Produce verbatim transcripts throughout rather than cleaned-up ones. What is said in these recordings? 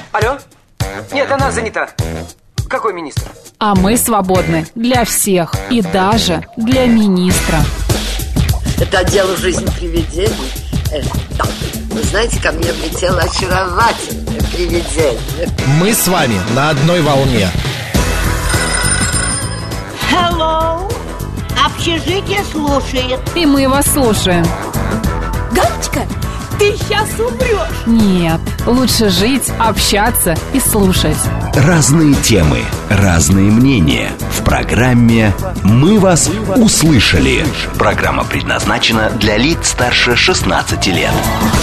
Алло? Нет, она занята. Какой министр? А мы свободны для всех и даже для министра. Это отдел «Жизнь привидений». Э, да. Вы знаете, ко мне влетело очаровательное привидение. Мы с вами на одной волне. Hello. Общежитие слушает. И мы вас слушаем. Галочка, ты сейчас умрешь. Нет, лучше жить, общаться и слушать. Разные темы, разные мнения. В программе «Мы вас услышали». Программа предназначена для лиц старше шестнадцати лет.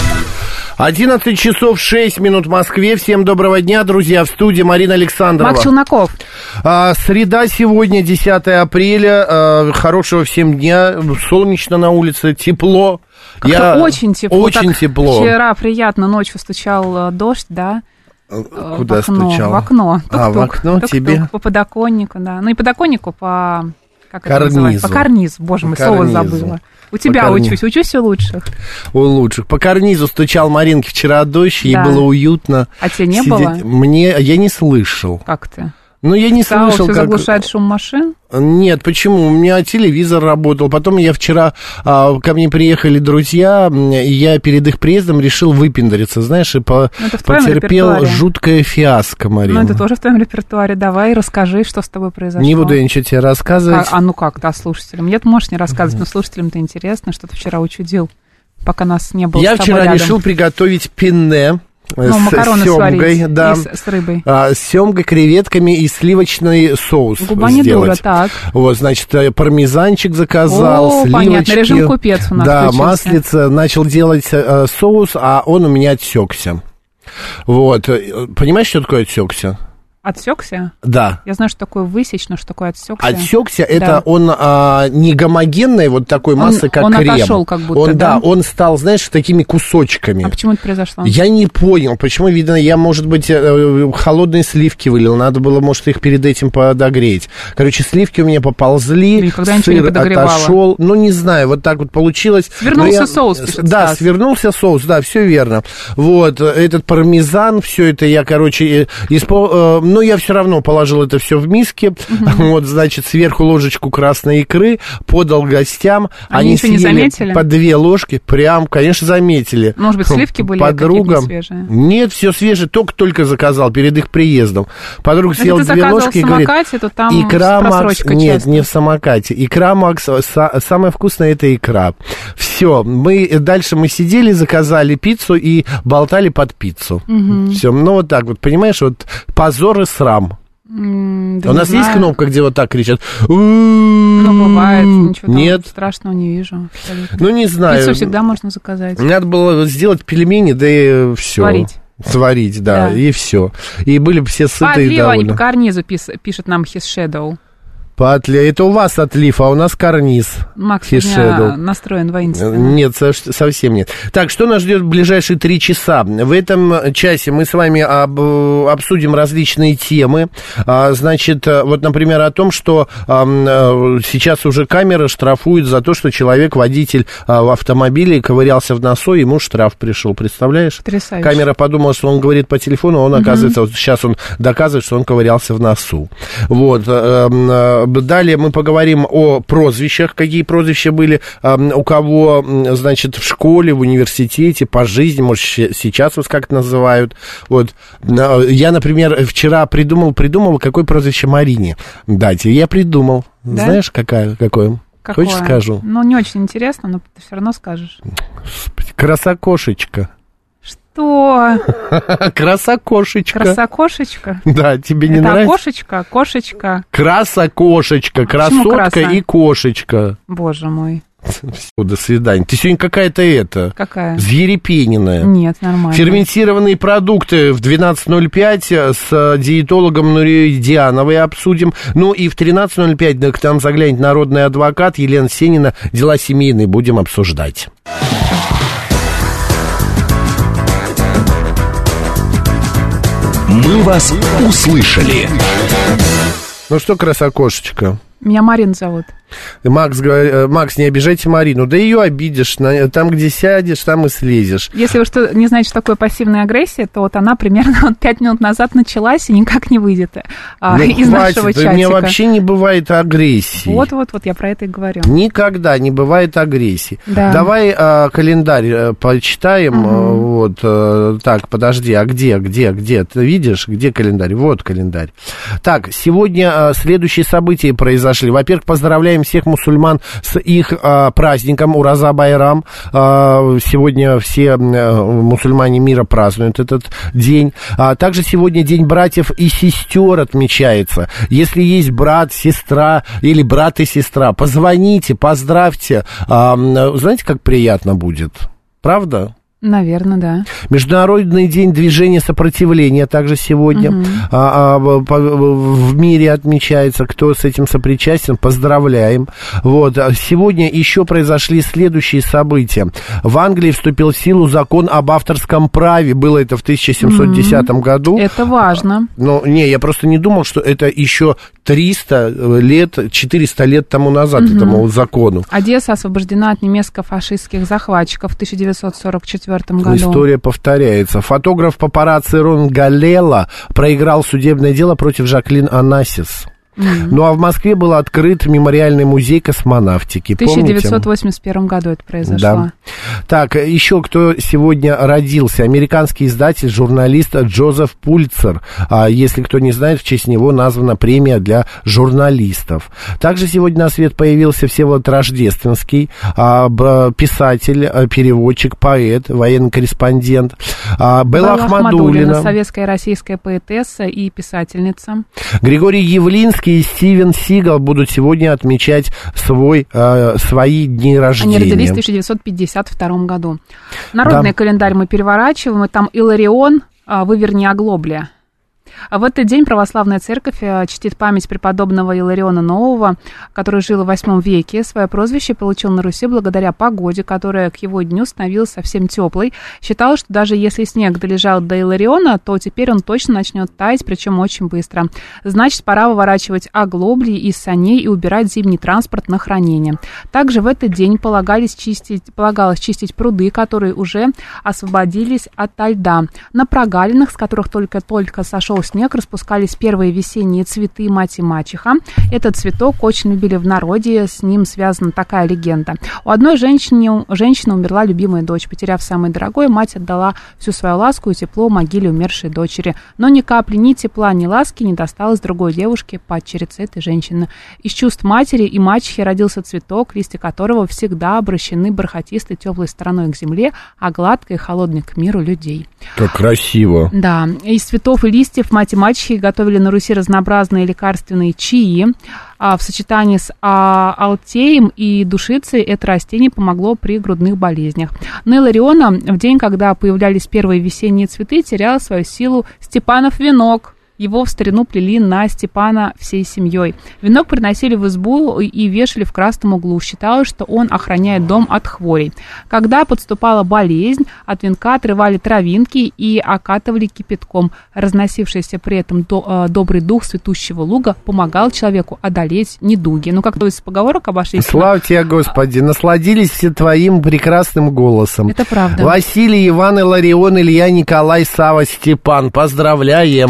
одиннадцать часов шесть минут в Москве. Всем доброго дня, друзья. В студии Марина Александрова. Макс Челноков. а, Среда сегодня, десятое апреля. а, Хорошего всем дня. Солнечно на улице, тепло. Как-то Я... очень тепло. Очень так тепло. Вчера приятно, ночью стучал дождь, да. Куда в окно, стучал? В окно. Тук-тук, а, в окно тук-тук, тебе? по подоконнику, да. Ну и подоконнику по... Как это карнизу. называется? По карнизу, боже по мой, карнизу. слово забыла. У тебя карни... учусь, учусь у лучших. У лучших. По карнизу стучал Маринке вчера дождь, ей да. было уютно. А тебе не сидеть. было? Мне... Я не слышал. Как ты? Ну, я не Стало слышал, все как... заглушает шум машин? Нет, почему? У меня телевизор работал. Потом я вчера, а, ко мне приехали друзья, и я перед их приездом решил выпендриться, знаешь, и по... потерпел жуткое фиаско, Марина. Ну, это тоже в твоем репертуаре. Давай, расскажи, что с тобой произошло. Не буду я ничего тебе рассказывать. А, а ну как, да, слушателям? Нет, можешь не рассказывать, но слушателям-то интересно, что ты вчера учудил, пока нас не было. Я с тобой вчера рядом. решил приготовить пенне. Ну, с макароны семгой, сварить да, и с, с рыбой. А, с семгой, креветками и сливочный соус Губа не дура, сделать. так. Вот, значит, пармезанчик заказал, О, сливочки. понятно, режим купец у нас да, включился. маслица, начал делать э, соус, а он у меня отсекся. Вот, понимаешь, что такое отсекся? Отсекся? Да. Я знаю, что такое высечь, но что такое отсекся? Отсекся, это да. он а, не гомогенной вот такой массы, он, как он крем. Он отошел как будто, он, да? Да, он стал, знаешь, такими кусочками. А почему это произошло? Я не понял, почему, видно, я, может быть, холодные сливки вылил, надо было, может, их перед этим подогреть. Короче, сливки у меня поползли, никогда сыр отошел. Ну, не знаю, вот так вот получилось. Свернулся я, соус, пишет Да, Стас. свернулся соус, да, все верно. Вот, этот пармезан, все это я, короче, испол... но я все равно положил это все в миске, uh-huh. вот, значит, сверху ложечку красной икры, подал гостям. Они, Они съели не заметили? По две ложки, прям, конечно, заметили. Может быть, сливки были подругам. свежие? Нет, все свежее, только-только заказал перед их приездом. Подруга Если съела две ложки и говорит, то там икра Макс, нет, часто. не в самокате, икра Макс, са- самое вкусное это икра. Все, мы дальше мы сидели, заказали пиццу и болтали под пиццу. Uh-huh. Все, ну вот так вот, понимаешь, вот позор и срам. Mm, да у нас знаю. есть кнопка, где вот так кричат? Ну, бывает, ничего Нет. страшного не вижу. Абсолютно. Ну, не знаю. Пиццу всегда можно заказать. Надо было сделать пельмени, да и все. Сварить. Сварить, да, да, и все. И были бы все сытые и довольны. По карнизу пишет нам His Shadow. По отли... Это у вас отлив, а у нас карниз. Макс, у меня настроен воинственно. Нет, совсем нет. Так, что нас ждет в ближайшие три часа? В этом часе мы с вами об... обсудим различные темы. Значит, вот, например, о том, что сейчас уже камеры штрафуют за то, что человек, водитель в автомобиле, ковырялся в носу, ему штраф пришел, представляешь? Потрясающе. Камера подумала, что он говорит по телефону, а он, оказывается, вот сейчас он доказывает, что он ковырялся в носу. Вот. Далее мы поговорим о прозвищах, какие прозвища были э, у кого, значит, в школе, в университете, по жизни, может, сейчас вас как-то называют. Вот. Я, например, вчера придумал, придумал, какое прозвище Марине дать. Я придумал. Да? Знаешь, какая, какое? Какое? Хочешь, скажу? Ну, не очень интересно, но ты все равно скажешь. Красокошечка. Что? Красокошечка. Красокошечка? Да, тебе не это нравится? Кошечка, кошечка. Красокошечка, красотка и кошечка. Боже мой. Все, до свидания. Ты сегодня какая-то это... Какая? Взъерепененная. Нет, нормально. Ферментированные продукты в двенадцать ноль пять с диетологом Нурией Диановой обсудим. Ну и в тринадцать ноль пять к нам заглянет народный адвокат Елена Сенина. Дела семейные будем обсуждать. Мы вас услышали. Ну что, красокошечка? Меня Марина зовут. Макс, говорит, Макс, не обижайте Марину. Да ее обидишь. Там, где сядешь, там и слезешь. Если вы что, не знаете, что такое пассивная агрессия, то вот она примерно вот пять минут назад началась и никак не выйдет а, ну, из хватит, нашего чатика. У меня вообще не бывает агрессии. Вот-вот-вот, я про это и говорю. Никогда не бывает агрессии. Да. Давай а, календарь а, почитаем. Угу. А, вот, а, так, подожди, а где, где, где? Ты видишь, где календарь? Вот календарь. Так, сегодня а, следующие события произошли. Во-первых, поздравляем всех мусульман с их а, праздником Ураза Байрам. А, сегодня все а, мусульмане мира празднуют этот день. А, также сегодня День братьев и сестер отмечается. Если есть брат, сестра или брат и сестра, позвоните, поздравьте. А, знаете, как приятно будет? Правда? Наверное, да. Международный день движения сопротивления также сегодня угу. а, а, по, в мире отмечается. Кто с этим сопричастен, поздравляем. Вот. Сегодня еще произошли следующие события. В Англии вступил в силу закон об авторском праве. Было это в тысяча семьсот десятом угу. году. Это важно. Но не, я просто не думал, что это еще триста лет, четыреста лет тому назад угу. этому закону. Одесса освобождена от немецко-фашистских захватчиков в тысяча девятьсот сорок четвёртом году. История повторяется. Фотограф папарацци Рон Галлелло проиграл судебное дело против Жаклин Онасис. Mm-hmm. Ну, а в Москве был открыт мемориальный музей космонавтики. В тысяча девятьсот восемьдесят первом году это произошло. Да. Так, еще кто сегодня родился? Американский издатель, журналист Джозеф Пульцер. А, если кто не знает, в честь него названа премия для журналистов. Также сегодня на свет появился Всеволод Рождественский, а, писатель, переводчик, поэт, военный корреспондент. А, Белла Ахмадуллина, советская и российская поэтесса и писательница. Григорий Явлинский и Стивен Сигал будут сегодня отмечать свой, э, свои дни рождения. Они родились в тысяча девятьсот пятьдесят втором году. Народный да. календарь мы переворачиваем, и там Иларион, выверни оглобля. В этот день православная церковь чтит память преподобного Илариона Нового, который жил в восьмом веке. Свое прозвище получил на Руси благодаря погоде, которая к его дню становилась совсем теплой. Считалось, что даже если снег долежал до Илариона, то теперь он точно начнет таять, причем очень быстро. Значит, пора выворачивать оглобли из саней и убирать зимний транспорт на хранение. Также в этот день полагались чистить, полагалось чистить пруды, которые уже освободились ото льда. На прогалинах, с которых только-только сошел снег, распускались первые весенние цветы мать и мачеха. Этот цветок очень любили в народе, с ним связана такая легенда. У одной женщины, женщины умерла любимая дочь. Потеряв самое дорогое, мать отдала всю свою ласку и тепло могиле умершей дочери. Но ни капли ни тепла, ни ласки не досталось другой девушке, падчерице этой женщины. Из чувств матери и мачехи родился цветок, листья которого всегда обращены бархатистой теплой стороной к земле, а гладкой и холодной к миру людей. Как красиво. Да, из цветов и листьев мать и мачехи готовили на Руси разнообразные лекарственные чаи. А в сочетании с а, алтеем и душицей это растение помогло при грудных болезнях. На Илариона в день, когда появлялись первые весенние цветы, терял свою силу Степанов венок. Его в старину плели на Степана всей семьей. Венок приносили в избу и вешали в красном углу. Считалось, что он охраняет дом от хворей. Когда подступала болезнь, от венка отрывали травинки и окатывали кипятком. Разносившийся при этом до, э, добрый дух цветущего луга помогал человеку одолеть недуги. Ну, как то из поговорок обошлись. Слава тебе, Господи, насладились все твоим прекрасным голосом. Это правда. Василий, Иван, Иларион, Илья, Николай, Сава, Степан. Поздравляем!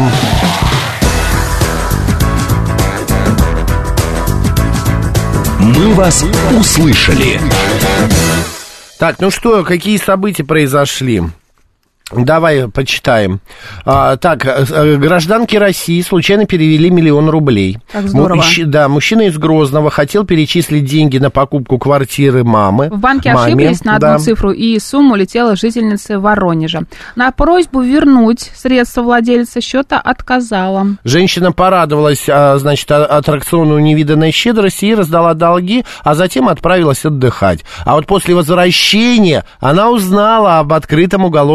Мы вас услышали. Так, ну что, какие события произошли? Давай почитаем. А, так, гражданки России случайно перевели миллион рублей. Так здорово. Мужч... Да, мужчина из Грозного хотел перечислить деньги на покупку квартиры мамы. В банке маме, ошиблись на одну да. цифру, и сумма улетела жительнице Воронежа. На просьбу вернуть средства владельца счета отказала. Женщина порадовалась, значит, аттракциону невиданной щедрости и раздала долги, а затем отправилась отдыхать. А вот после возвращения она узнала об открытом уголовном деле.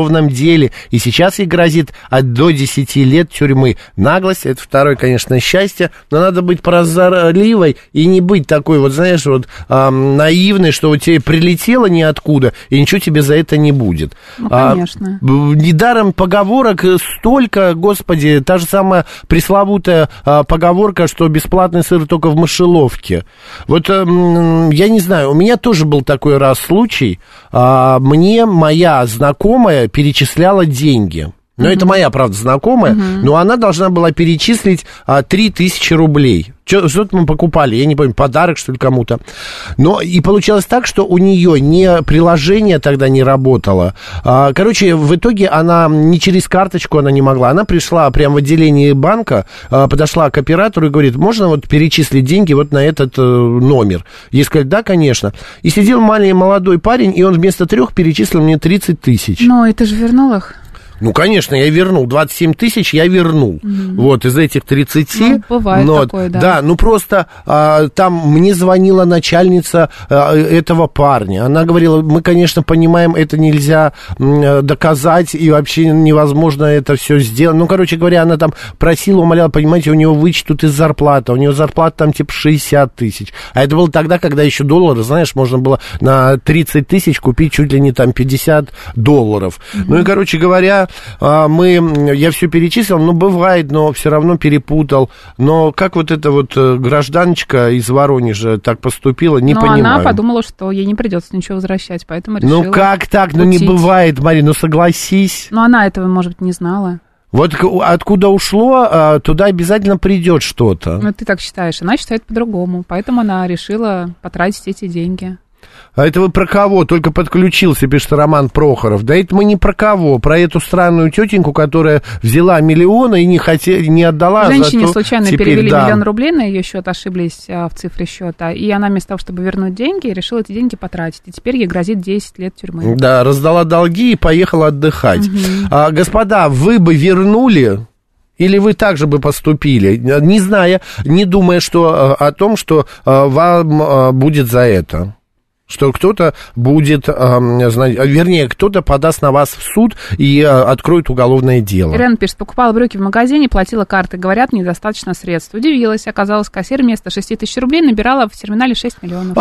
деле, и сейчас ей грозит от до десяти лет тюрьмы. Наглость — это второе, конечно, счастье, но надо быть прозорливой и не быть такой, вот знаешь, вот эм, наивной, что у тебя прилетело ниоткуда, и ничего тебе за это не будет. Ну, конечно. А, недаром поговорок столько, господи, та же самая пресловутая а, поговорка, что бесплатный сыр только в мышеловке. Вот эм, я не знаю, у меня тоже был такой раз случай, а, мне моя знакомая перечисляла деньги. Ну, uh-huh. это моя, правда, знакомая, uh-huh. но она должна была перечислить а, три тысячи рублей. Что, что-то мы покупали, я не помню, подарок, что ли, кому-то. Но и получалось так, что у нее не приложение тогда не работало. А, короче, в итоге она не через карточку она не могла. Она пришла прямо в отделение банка, а, подошла к оператору и говорит, можно вот перечислить деньги вот на этот а, номер? Ей сказали, да, конечно. И сидел маленький молодой парень, и он вместо трех перечислил мне тридцать тысяч. Ну, и ты же вернул их? Ну, конечно, я вернул. двадцать семь тысяч я вернул. Mm-hmm. Вот, из этих тридцати. Ну, бывает но, такое, да. Да, ну просто а, там мне звонила начальница а, этого парня. Она говорила, мы, конечно, понимаем, это нельзя м, доказать, и вообще невозможно это все сделать. Ну, короче говоря, она там просила, умоляла, понимаете, у него вычтут из зарплаты. У него зарплата там типа шестьдесят тысяч. А это было тогда, когда еще доллары, знаешь, можно было на тридцать тысяч купить чуть ли не там пятьдесят долларов. Mm-hmm. Ну и, короче говоря, мы, я все перечислил, ну, бывает, но все равно перепутал. Но как вот эта вот гражданочка из Воронежа так поступила, не но понимаю. Она подумала, что ей не придется ничего возвращать, поэтому решила. Ну, как так? Кутить. Ну, не бывает, Мария, ну, согласись. Но она этого, может быть, не знала. Вот откуда ушло, туда обязательно придет что-то. Ну, ты так считаешь. Она считает по-другому, поэтому она решила потратить эти деньги. А это вы про кого? Только подключился, пишет Роман Прохоров. Да это мы не про кого, про эту странную тетеньку, которая взяла миллионы и не, хотела, не отдала. Женщине случайно теперь, перевели да. миллион рублей на ее счет, ошиблись а, в цифре счета, и она вместо того, чтобы вернуть деньги, решила эти деньги потратить. И теперь ей грозит десять лет тюрьмы. Да, раздала долги и поехала отдыхать. Угу. А, господа, вы бы вернули... Или вы так же бы поступили, не зная, не думая что, о том, что вам будет за это? Что кто-то будет, вернее, кто-то подаст на вас в суд и откроет уголовное дело. Ирена пишет, покупала брюки в магазине, платила картой, говорят, недостаточно средств. Удивилась, оказалось, кассир вместо шести тысяч рублей набирала в терминале шесть миллионов.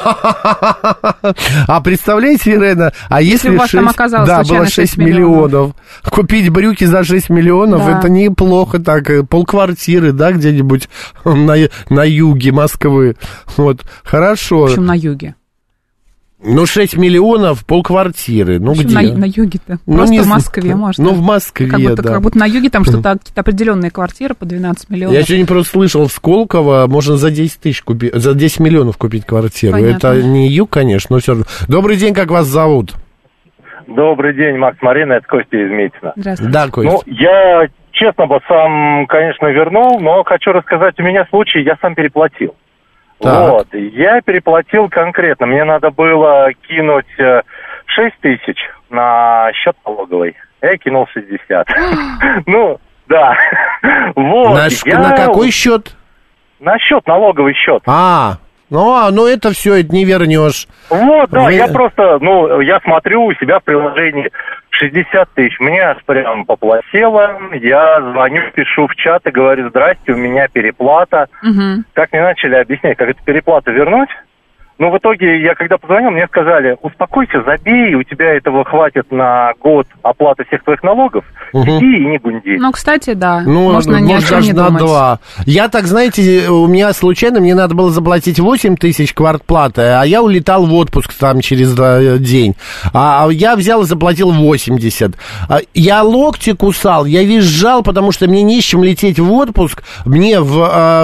А представляете, Ирена, а если, если у вас там оказалось да, было шесть миллионов, купить брюки за шесть миллионов, да. Это неплохо так, полквартиры, да, где-нибудь на, на юге Москвы, вот, хорошо. В общем, на юге. Ну, шесть миллионов, полквартиры. Ну, где? На, на юге-то. Ну, просто не, в Москве, может. Ну, в Москве, как будто, да. Как будто на юге там что-то, какие-то определенные квартиры по двенадцать миллионов. Я сегодня просто слышал, в Сколково можно за десять тысяч купить, за десять миллионов купить квартиру. Понятно. Это не юг, конечно, но все равно. Добрый день, как вас зовут? Добрый день, Макс, Марина, это Костя из Митина. Здравствуйте. Да, Костя. Ну, я, честно бы, сам, конечно, вернул, но хочу рассказать, у меня случай, я сам переплатил. Так. Вот, я переплатил конкретно. Мне надо было кинуть шесть тысяч на счет налоговый. Я кинул шестьдесят. Ну, да. Вот. На какой счет? На счет, налоговый счет. А, ну, ну это все, это не вернешь. Вот, да, я просто, ну, я смотрю у себя в приложении шестьдесят тысяч, мне аж прям поплохело, я звоню, пишу в чат и говорю, здрасте, у меня переплата. Угу. Как мне начали объяснять, как эту переплату вернуть? Ну, в итоге, я когда позвонил, мне сказали, успокойся, забей, у тебя этого хватит на год оплаты всех твоих налогов, угу. Иди и не гунди. Ну, кстати, да, ну, можно ни о чем не на думать. Два. Я так, знаете, у меня случайно, мне надо было заплатить восемь тысяч квартплаты, а я улетал в отпуск там через день. А я взял и заплатил восемьдесят. Я локти кусал, я визжал, потому что мне не с чем лететь в отпуск. Мне в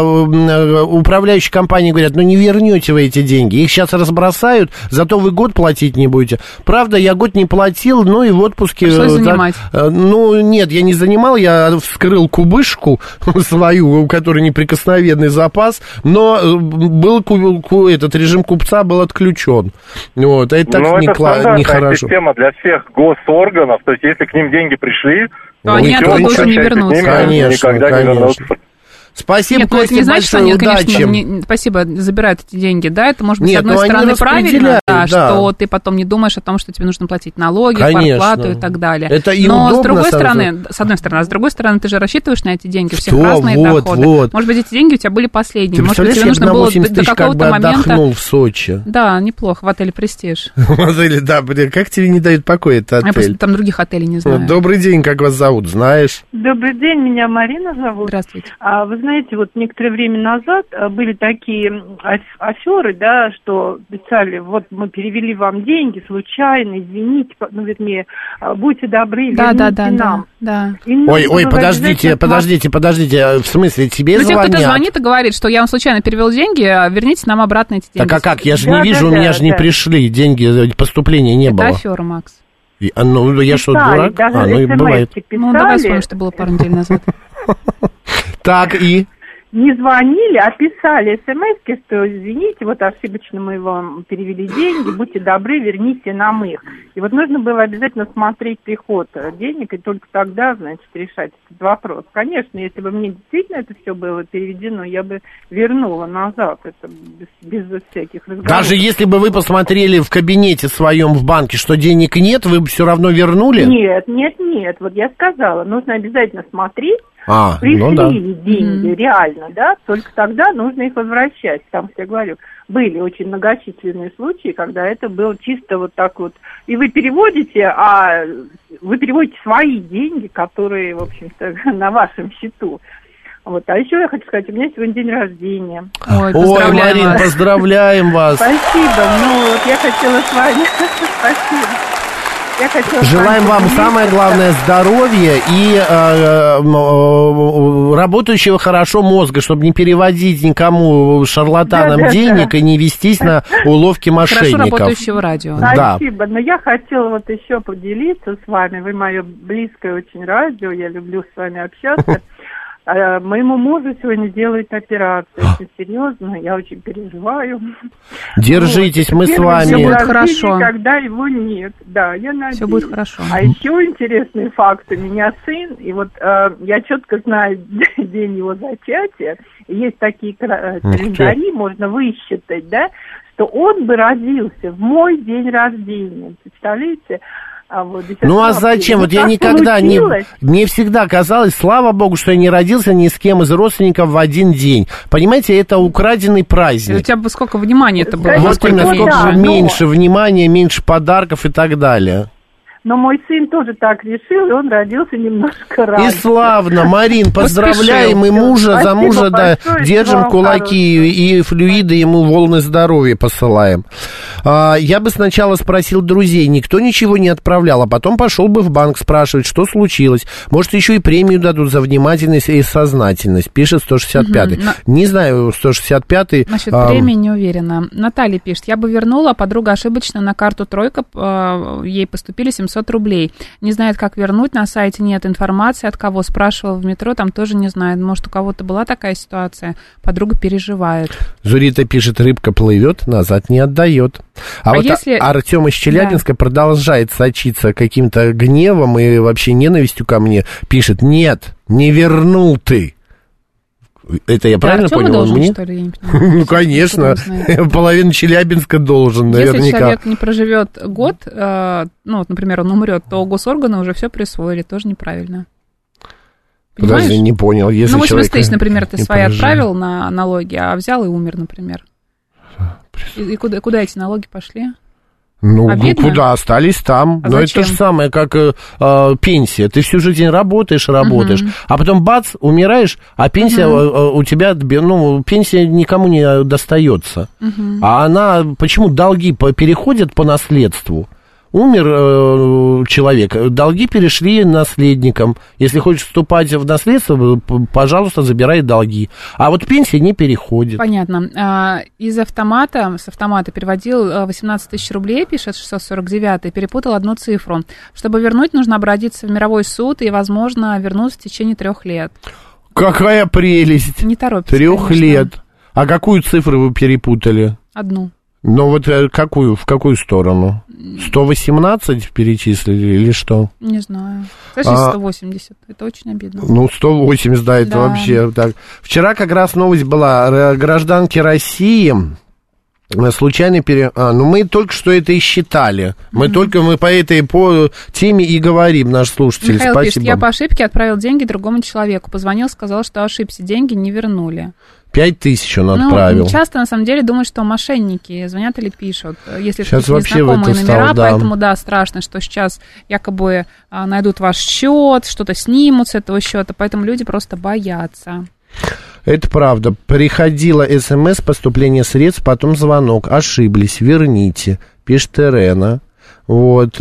а, управляющей компании говорят, ну не вернете вы эти деньги. Их сейчас разбросают, зато вы год платить не будете. Правда, я год не платил, но и в отпуске... Что занимать? Так, ну, нет, я не занимал, я вскрыл кубышку свою, у которой неприкосновенный запас, но был этот режим купца был отключен. Вот, а это так ну, не, это кла- нехорошо. Система для всех госорганов, то есть если к ним деньги пришли, то они оттуда уже не вернутся. Конечно, никогда конечно. не вернутся. Спасибо, Нет, ну, это Костя, не значит, что большое, они, конечно, удачи. не- спасибо, забирают эти деньги, да, это может быть, Нет, с одной ну, они стороны, правильно, да, распределяют, да. что ты потом не думаешь о том, что тебе нужно платить налоги, Конечно. квартплату и так далее. Это и Но удобно, с другой сразу. стороны, с одной стороны, а с другой стороны, ты же рассчитываешь на эти деньги, у всех Что? разные Вот, доходы. вот. Может быть, эти деньги у тебя были последние, Ты может быть, представляешь, тебе я бы нужно на было восемьдесят до тысяч как бы какого-то момента... отдохнул в Сочи. Да, неплохо, в отеле «Престиж». Или, да, блин, как тебе не дают покоя этот Я просто отель? там других отелей не знаю. Добрый день, как вас зовут, знаешь? Добрый день, меня Марина зовут. Здравствуйте. А, вы знаете, вот некоторое время назад а, были такие аф- аферы, да, что писали, вот мы перевели вам деньги случайно, извините, по- ну, вернее, а, будьте добры, верните Да, да, да, нам. да, да. И нужно Ой, ой, было подождите, обязательно подождите, подождите, в смысле, тебе Ну, тебе кто-то звонят? звонит и говорит, что я вам случайно перевел деньги, а верните нам обратно эти деньги. Так а как, я же Да, не вижу, да, у меня да, же не да. пришли деньги, поступления не Это было. афера, Макс. И- а, ну, я что, писали, дурак? даже А, ну и бывает. смс-ки писали, Ну, давай вспомним, что было пару недель назад. Так, и? не звонили, а писали смс-ки, что извините, вот ошибочно мы вам перевели деньги, будьте добры, верните нам их. И вот нужно было обязательно смотреть приход денег, и только тогда, значит, решать этот вопрос. Конечно, если бы мне действительно это все было переведено, я бы вернула назад, это без, без всяких разговоров. Даже если бы вы посмотрели в кабинете своем в банке, что денег нет, вы бы все равно вернули? Нет, нет, нет, вот я сказала, нужно обязательно смотреть, А, пришли ну да. ли деньги mm-hmm. реально, да, только тогда нужно их возвращать. Потому что я говорю, были очень многочисленные случаи, когда это было чисто вот так вот. И вы переводите, а вы переводите свои деньги, которые, в общем-то, на вашем счету. Вот. А еще я хочу сказать, у меня сегодня день рождения. Ой, Ой, Марин, вас. поздравляем вас. Спасибо. Ну, вот я хотела с вами... Спасибо. Я хотела Желаем вам самое главное здоровья и э, э, работающего хорошо мозга, чтобы не переводить никому шарлатанам Да, да, денег да. и не вестись на уловки мошенников. Хорошо работающего радио. Спасибо. Но я хотела вот еще поделиться с вами. Вы мое близкое очень радио. Я люблю с вами общаться. А, моему мужу сегодня делают операцию. Очень серьезно. Я очень переживаю. Держитесь, вот. мы Первый с вами. Все будет день хорошо. рождения, когда его нет. Да, я надеюсь. Все будет хорошо. А еще интересный факт. У меня сын, и вот э, я четко знаю день его зачатия. Есть такие кра- календари, можно высчитать, да, что он бы родился в мой день рождения. Представляете? А вот, Ну а зачем? Вот я никогда не... Мне всегда казалось, слава богу, что я не родился ни с кем из родственников в один день. Понимаете, это украденный праздник. У тебя бы сколько внимания это было? Вот именно, ну, сколько да, же но- меньше внимания, меньше подарков и так далее. Но мой сын тоже так решил, и он родился немножко И раньше. славно, Марин, поздравляем и мужа, за Спасибо мужа, да, большое, держим всего кулаки и флюиды ему волны здоровья посылаем. А, я бы сначала спросил друзей, никто ничего не отправлял, а потом пошел бы в банк спрашивать, что случилось. Может, еще и премию дадут за внимательность и сознательность, пишет сто шестьдесят пятый. Мгм, Не знаю, сто шестьдесят пятый. Насчет а, премии не уверена. Наталья пишет, я бы вернула, а подруга ошибочно на карту «Тройка», э, ей поступили семьсот рублей. Не знает, как вернуть, на сайте нет информации, от кого спрашивала в метро, там тоже не знает. Может, у кого-то была такая ситуация, подруга переживает. Зурита пишет, рыбка плывет, назад не отдает. А, А вот если- Артем из Челябинска продолжает сочиться каким-то гневом и вообще ненавистью ко мне. Пишет, нет, не вернул ты. Это я Ты правильно Артёму понял? Он должен, мне? что ли? Я не понимаю. Ну, конечно. Кто там знает? Половина Челябинска должен, Если наверняка. человек не проживет год, э, ну, вот, например, он умрет, то госорганы уже все присвоили, тоже неправильно. Понимаешь? Подожди, не понял. Если Ну, восемьдесят человек тысяч, например, ты не свои прожил. отправил на налоги, а взял и умер, например. И, и куда, куда эти налоги пошли? Ну, Обидно? куда остались там. А Но зачем? это же самое, как э, э, пенсия. Ты всю жизнь работаешь, работаешь, Мгм. а потом бац, умираешь, а пенсия Мгм. э, э, у тебя, ну, пенсия никому не достается. Мгм. А она, почему долги по- переходят по наследству? Умер э, человек, долги перешли наследникам. Если хочешь вступать в наследство, п- пожалуйста, забирай долги. А вот пенсия не переходит. Понятно. А, из автомата, с автомата переводил а, восемнадцать тысяч рублей, пишет шестьсот сорок девятый, перепутал одну цифру. Чтобы вернуть, нужно обратиться в мировой суд и, возможно, вернуть в течение трех лет. Какая прелесть! Не торопится, Трех конечно. лет. А какую цифру вы перепутали? Одну. Ну вот какую, в какую сторону? сто восемнадцать перечислили или что? Не знаю. Даже сто восемьдесят. А, это очень обидно. Ну, сто восемьдесят, да, это да. вообще так. Вчера как раз новость была. Гражданки России случайно пере... А, ну, мы только что это и считали. Мы mm-hmm. только мы по этой по теме и говорим, наш слушатель. Михаил Спасибо. Пишет, я по ошибке отправил деньги другому человеку. Позвонил, сказал, что ошибся. Деньги не вернули. Пять тысяч он ну, отправил. Часто, на самом деле, думают, что мошенники звонят или пишут. Если сейчас это незнакомые номера, стал, да. Поэтому, да, страшно, что сейчас якобы а, найдут ваш счет, что-то снимут с этого счета, поэтому люди просто боятся. Это правда. Приходило СМС, поступление средств, потом звонок. Ошиблись, верните. Пишет Ирена. Вот,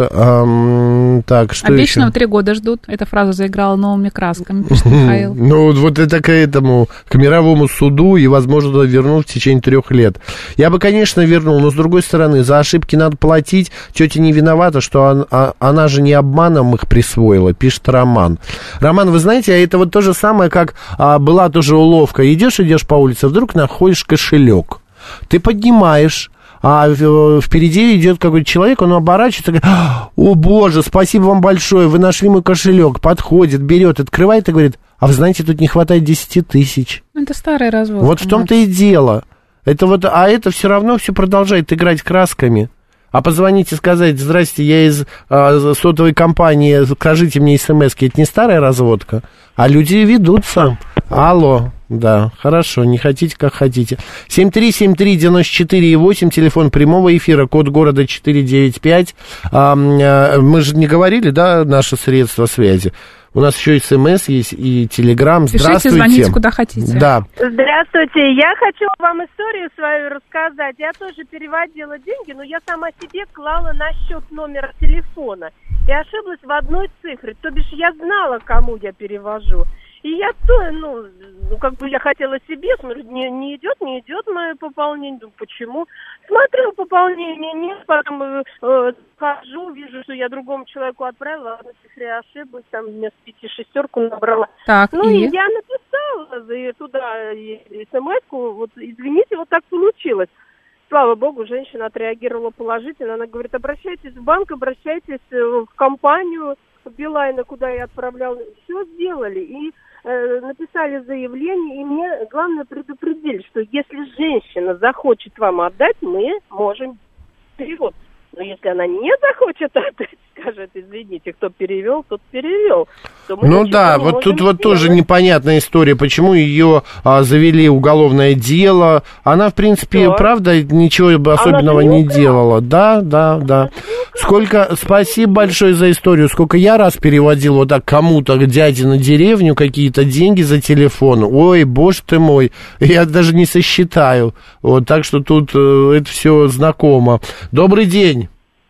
эм, так, что Обещанного еще? три года ждут. Эта фраза заиграла новыми красками, пишет Михаил. Ну, вот это к этому, к мировому суду, и, возможно, вернуть в течение трех лет. Я бы, конечно, вернул, но, с другой стороны, за ошибки надо платить. Тетя не виновата, что она, она же не обманом их присвоила, пишет Роман. Роман, вы знаете, это вот то же самое, как а, была тоже уловка. Идешь, идешь по улице, вдруг находишь кошелек. Ты поднимаешь, а впереди идет какой-то человек, он оборачивается и говорит: о, боже, спасибо вам большое, вы нашли мой кошелек. Подходит, берет, открывает и говорит: а вы знаете, тут не хватает десять тысяч. Это старая разводка. Вот в том-то и дело. Это вот, а это все равно все продолжает играть красками. А позвонить и сказать: здрасте, я из а, сотовой компании, скажите мне смс-ки, это не старая разводка? А люди ведутся. Алло. Да, хорошо, не хотите, как хотите. семь три семь три девять четыре восемь, телефон прямого эфира, код города четыре девять пять. А, а, мы же не говорили, да, наши средства связи. У нас еще и СМС есть, и Телеграм. Здравствуйте. Пишите, звоните, куда хотите. Да. Здравствуйте. Я хочу вам историю свою рассказать. Я тоже переводила деньги, но я сама себе клала на счет номера телефона. И ошиблась в одной цифре. То бишь я знала, кому я перевожу. И я то, ну, ну, как бы я хотела себе, смотрю, не, не идет, не идет мое пополнение. Думаю, почему? Смотрю, пополнение нет, потом э, хожу, вижу, что я другому человеку отправила, а на цифре ошиблась, там вместо пяти шестерку набрала. Так, ну, и? и я написала туда смс-ку, вот, извините, вот так получилось. Слава богу, женщина отреагировала положительно. Она говорит: обращайтесь в банк, обращайтесь в компанию Билайна, куда я отправляла. Все сделали. И э, написали заявление. И мне главное предупредили, что если женщина захочет вам отдать, мы можем перевод. Но если она не захочет отдать, скажет: извините, кто перевел, тот перевел. Ну да, вот тут вот тоже непонятная история, почему ее а, завели уголовное дело. Она, в принципе, да. правда, ничего особенного не, не делала. Да, да, да. Сколько, спасибо большое за историю. Сколько я раз переводил вот так кому-то, к дяде на деревню, какие-то деньги за телефон. Ой, боже ты мой, я даже не сосчитаю. Вот, так что тут э, это все знакомо. Добрый день.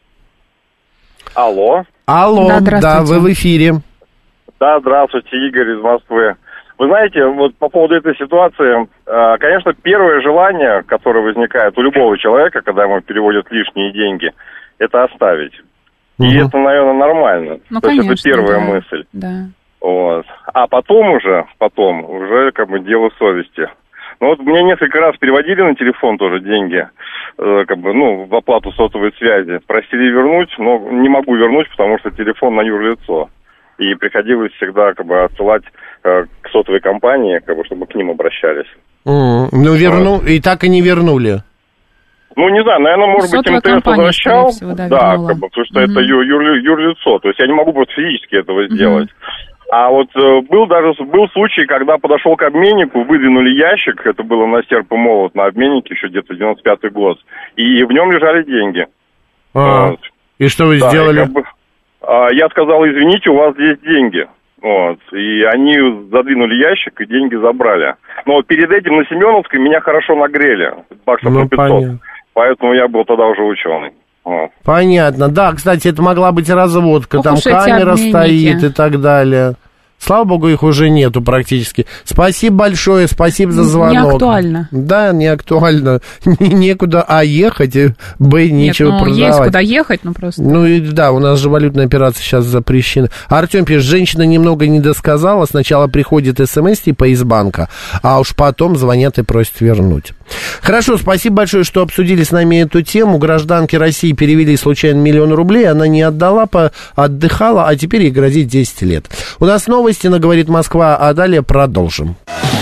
Алло. Алло, да, да, вы в эфире. Да, здравствуйте, Игорь из Москвы. Вы знаете, вот по поводу этой ситуации, конечно, первое желание, которое возникает у любого человека, когда ему переводят лишние деньги, это оставить. Угу. И это, наверное, нормально. Ну, То конечно, есть это первая да, мысль. Да. Вот. А потом уже, потом уже как бы дело совести. Ну вот мне несколько раз переводили на телефон тоже деньги, э, как бы, ну, в оплату сотовой связи. Просили вернуть, но не могу вернуть, потому что телефон на юрлицо. И приходилось всегда как бы отсылать э, к сотовой компании, как бы, чтобы к ним обращались. Mm, ну, верну, вот. И так и не вернули. Ну, не знаю, наверное, может Сотовая быть, МТС возвращал. Всего, да, да, как бы, потому что mm-hmm. это ю, юр, юрлицо. То есть я не могу просто физически этого сделать. Mm-hmm. А вот э, был даже был случай, когда подошел к обменнику, выдвинули ящик, это было на серп и молот, на обменнике еще где-то девяносто пятый год, и в нем лежали деньги. А, вот. И что вы да, сделали? Как бы, а, я сказал: извините, у вас здесь деньги. Вот. И они задвинули ящик и деньги забрали. Но перед этим на Семеновской меня хорошо нагрели, баксов на пятьсот. Понятно. Поэтому я был тогда уже ученый. Вот. Понятно. Да, кстати, это могла быть разводка. Ох, там камера стоит и так далее. Слава богу, их уже нету практически. Спасибо большое, спасибо за звонок. Не актуально. Да, не актуально. Некуда А ехать, Б нечего Нет, ну, продавать. Есть куда ехать, ну просто. Ну и да, у нас же валютные операции сейчас запрещены. Артем пишет: женщина немного не досказала. Сначала приходит смс типа из банка, а уж потом звонят и просят вернуть. Хорошо, спасибо большое, что обсудили с нами эту тему. Гражданке России перевели случайно миллион рублей, она не отдала, отдыхала, а теперь ей грозит десять лет. У нас новости на «Говорит Москва», а далее продолжим.